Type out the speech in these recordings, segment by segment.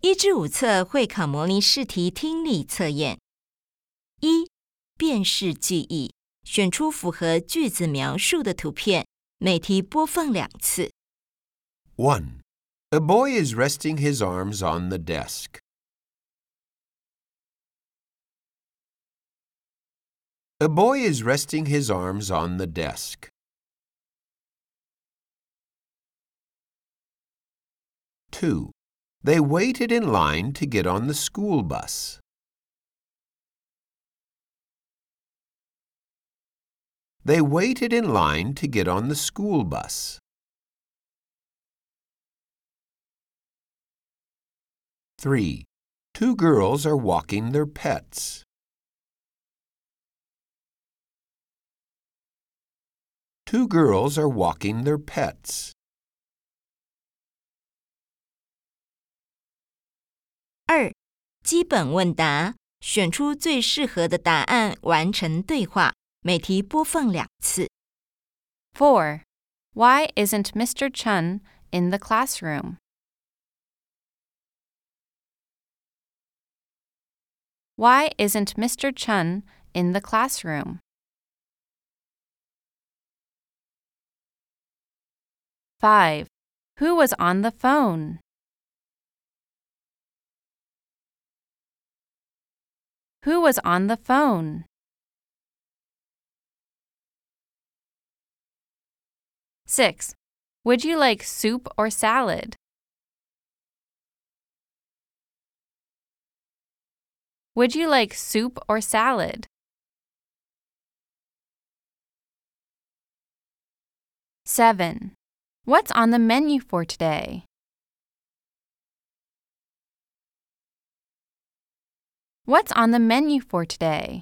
1至5册会考模拟试题听力测验。1. 辨识记忆，选出符合句子描述的图片，每题播放2次。 1. A boy is resting his arms on the desk. A boy is resting his arms on the desk. 2. They waited in line to get on the school bus. They waited in line to get on the school bus. 3. 2 girls are walking their pets. Two girls are walking their pets. 2. 基本问答，选出最适合的答案，完成对话，每题播放2次。 4. Why isn't Mr. Chun in the classroom? Why isn't Mr. Chun in the classroom? 5. Who was on the phone? Who was on the phone? 6. Would you like soup or salad? Would you like soup or salad? 7. What's on the menu for today? What's on the menu for today?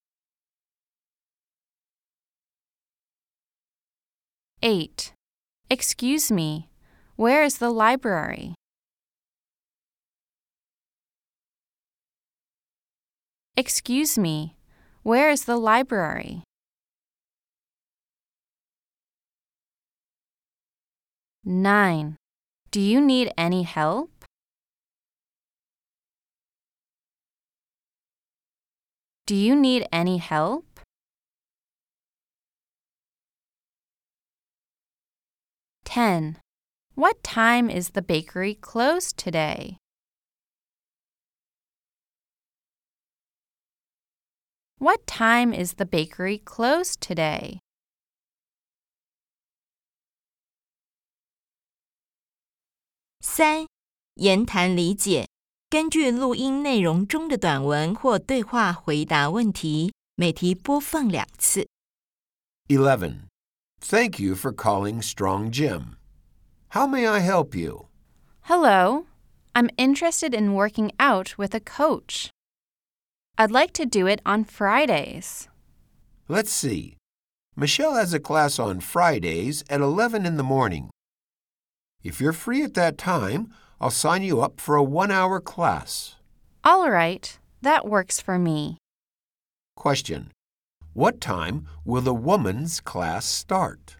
8. Excuse me, where is the library? Excuse me, where is the library? 9. Do you need any help? Do you need any help? 10. What time is the bakery closed today? What time is the bakery closed today? 3. 言谈理解，根据录音内容中的短文或对话回答问题，每题播放2次。 11. Thank you for calling Strong Gym. How may I help you? Hello, I'm interested in working out with a coach. I'd like to do it on Fridays. Let's see. Michelle has a class on Fridays at 11 in the morning. If you're free at that time, I'll sign you up for a 1-hour class. All right, that works for me. Question. What time will the woman's class start?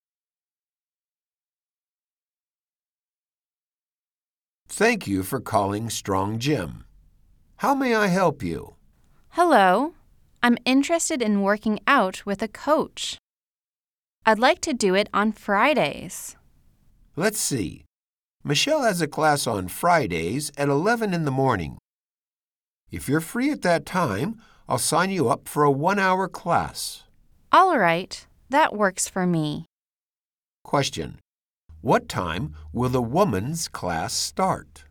Thank you for calling Strong Gym. How may I help you? Hello, I'm interested in working out with a coach. I'd like to do it on Fridays. Let's see. Michelle has a class on Fridays at 11 in the morning. If you're free at that time, I'll sign you up for a 1-hour class. All right, that works for me. Question. What time will the woman's class start?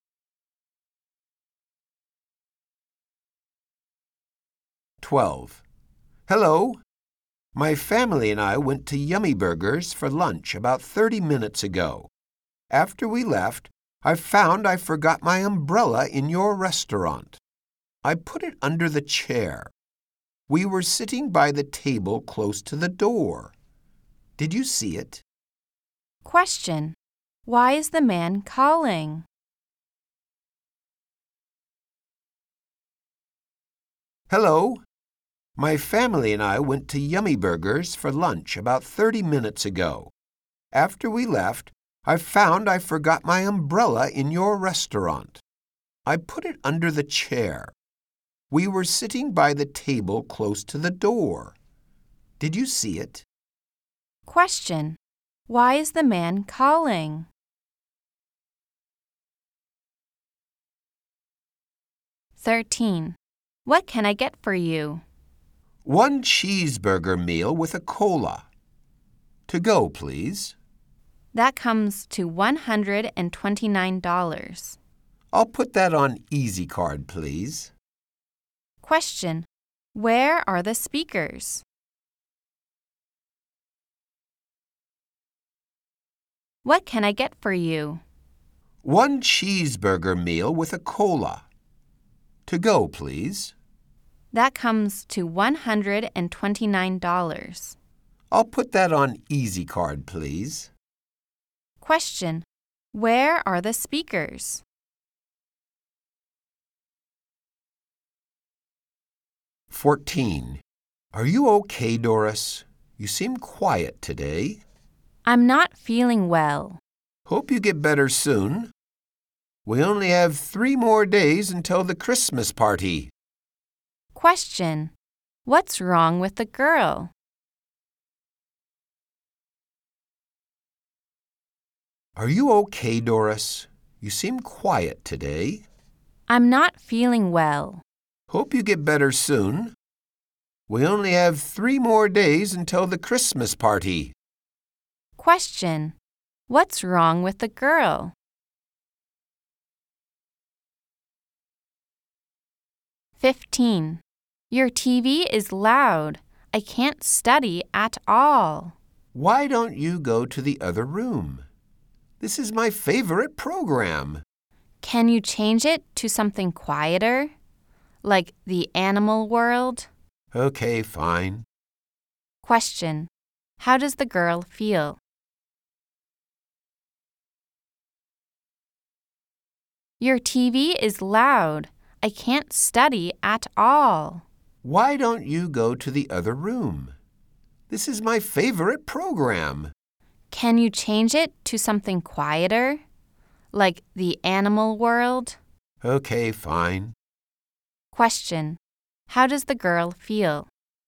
(12) Hello. My family and I went to Yummy Burgers for lunch about 30 minutes ago. After we left, I found I forgot my umbrella in your restaurant. I put it under the chair. We were sitting by the table close to the door. Did you see it? Question. Why is the man calling? Hello. My family and I went to Yummy Burgers for lunch about 30 minutes ago. After we left, I found I forgot my umbrella in your restaurant. I put it under the chair. We were sitting by the table close to the door. Did you see it? Question. Why is the man calling? (13) What can I get for you? 1 cheeseburger meal with a cola. To go, please. That comes to $129. I'll put that on Easy Card, please. Question. Where are the speakers? What can I get for you? 1 cheeseburger meal with a cola. To go, please. That comes to $129. I'll put that on Easy Card, please. Question. Where are the speakers? (14) Are you okay, Doris? You seem quiet today. I'm not feeling well. Hope you get better soon. We only have 3 more days until the Christmas party. Question. What's wrong with the girl? Are you okay, Doris? You seem quiet today. I'm not feeling well. Hope you get better soon. We only have 3 more days until the Christmas party. Question. What's wrong with the girl? (15) Your TV is loud. I can't study at all. Why don't you go to the other room? This is my favorite program. Can you change it to something quieter? Like the animal world? Okay, fine. Question. How does the girl feel? Your TV is loud. I can't study at all. Why don't you go to the other room? This is my favorite program. Can you change it to something quieter? Like the animal world? Okay, fine. Question. How does the girl feel?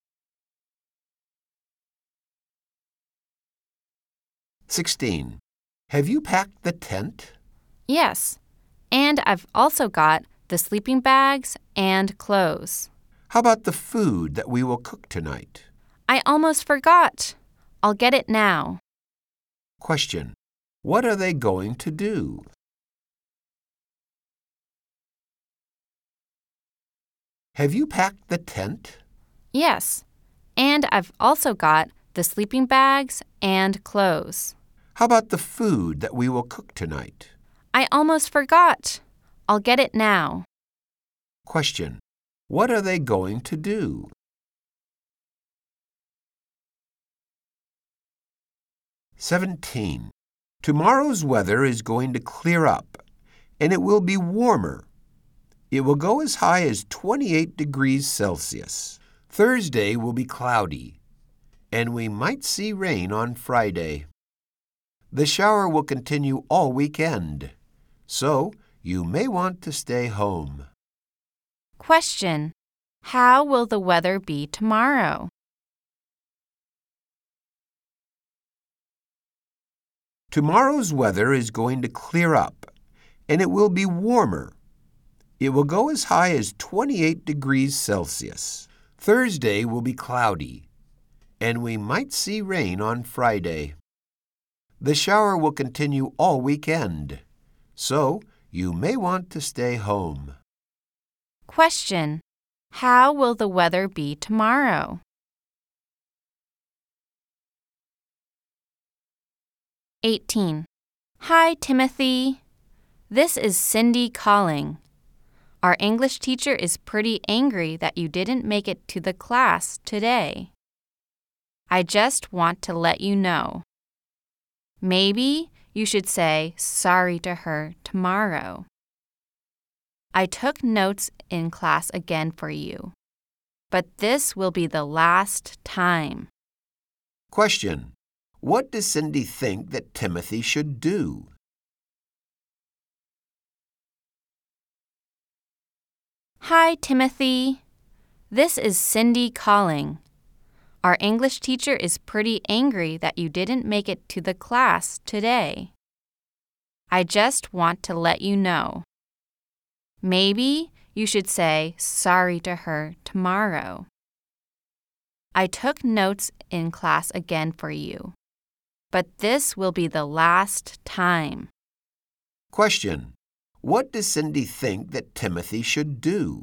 (16) Have you packed the tent? Yes. And I've also got the sleeping bags and clothes. How about the food that we will cook tonight? I almost forgot. I'll get it now. Question. What are they going to do? Have you packed the tent? Yes. And I've also got the sleeping bags and clothes. How about the food that we will cook tonight? I almost forgot. I'll get it now. Question. What are they going to do? (17) Tomorrow's weather is going to clear up, and it will be warmer. It will go as high as 28 degrees Celsius. Thursday will be cloudy, and we might see rain on Friday. The shower will continue all weekend, so you may want to stay home. Question. How will the weather be tomorrow? Tomorrow's weather is going to clear up, and it will be warmer. It will go as high as 28 degrees Celsius. Thursday will be cloudy, and we might see rain on Friday. The shower will continue all weekend, so you may want to stay home. Question. How will the weather be tomorrow? 18. Hi, Timothy. This is Cindy calling. Our English teacher is pretty angry that you didn't make it to the class today. I just want to let you know. Maybe you should say sorry to her tomorrow. I took notes in class again for you, but this will be the last time. Question. What does Cindy think that Timothy should do? Hi, Timothy. This is Cindy calling. Our English teacher is pretty angry that you didn't make it to the class today. I just want to let you know. Maybe you should say sorry to her tomorrow. I took notes in class again for you, but this will be the last time. Question. What does Cindy think that Timothy should do?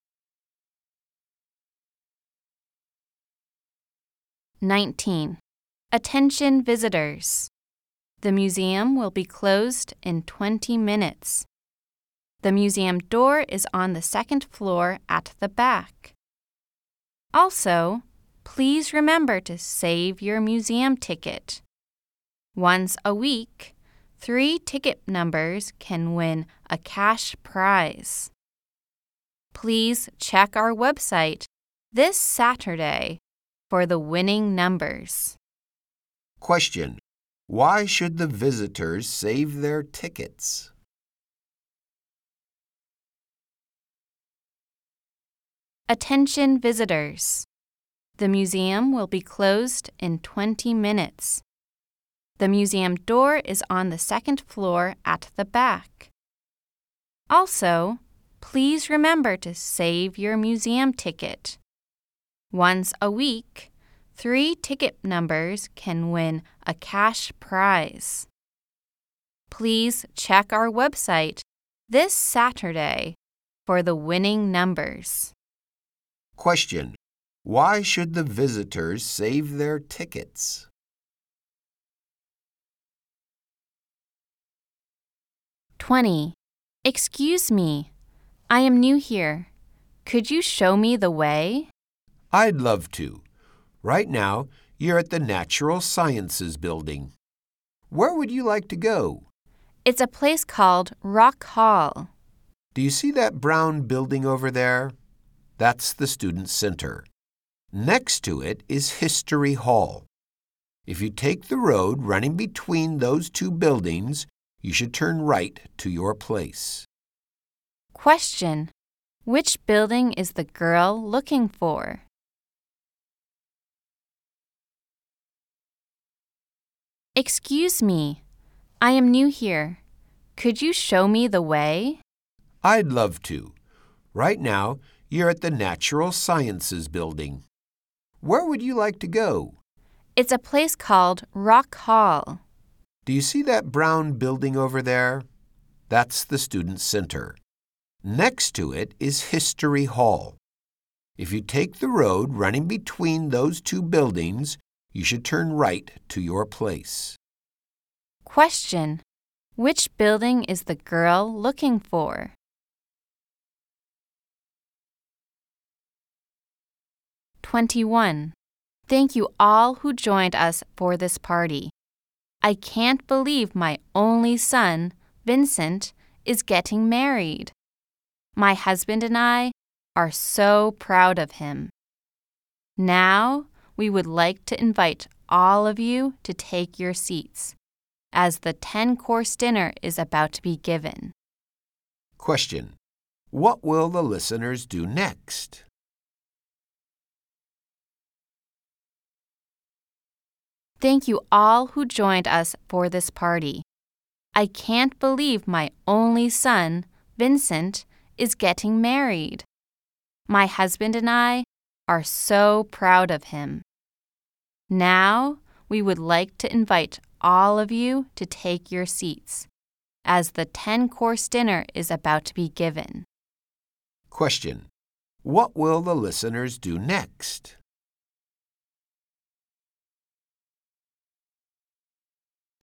"19. Attention visitors. The museum will be closed in 20 minutes. The museum door is on the second floor at the back. Also, please remember to save your museum ticket. Once a week, 3 ticket numbers can win a cash prize. Please check our website this Saturday for the winning numbers. Question. Why should the visitors save their tickets? Attention visitors. The museum will be closed in 20 minutes. The museum door is on the second floor at the back. Also, please remember to save your museum ticket. Once a week, 3 ticket numbers can win a cash prize. Please check our website this Saturday for the winning numbers. Question. Why should the visitors save their tickets? "20. Excuse me. I am new here. Could you show me the way?" I'd love to. Right now, you're at the Natural Sciences Building. Where would you like to go? It's a place called Rock Hall. Do you see that brown building over there? That's the Student Center. Next to it is History Hall. If you take the road running between those two buildings, you should turn right to your place. Question. Which building is the girl looking for? Excuse me. I am new here. Could you show me the way? I'd love to. Right now, you're at the Natural Sciences Building. Where would you like to go? It's a place called Rock Hall. Do you see that brown building over there? That's the Student Center. Next to it is History Hall. If you take the road running between those two buildings, you should turn right to your place. Question. Which building is the girl looking for? "21. Thank you all who joined us for this party. I can't believe my only son, Vincent, is getting married. My husband and I are so proud of him. Now, we would like to invite all of you to take your seats, as the 10-course dinner is about to be given." Question. What will the listeners do next? Thank you all who joined us for this party. I can't believe my only son, Vincent, is getting married. My husband and I are so proud of him. Now, we would like to invite all of you to take your seats, as the 10-course dinner is about to be given. Question. What will the listeners do next?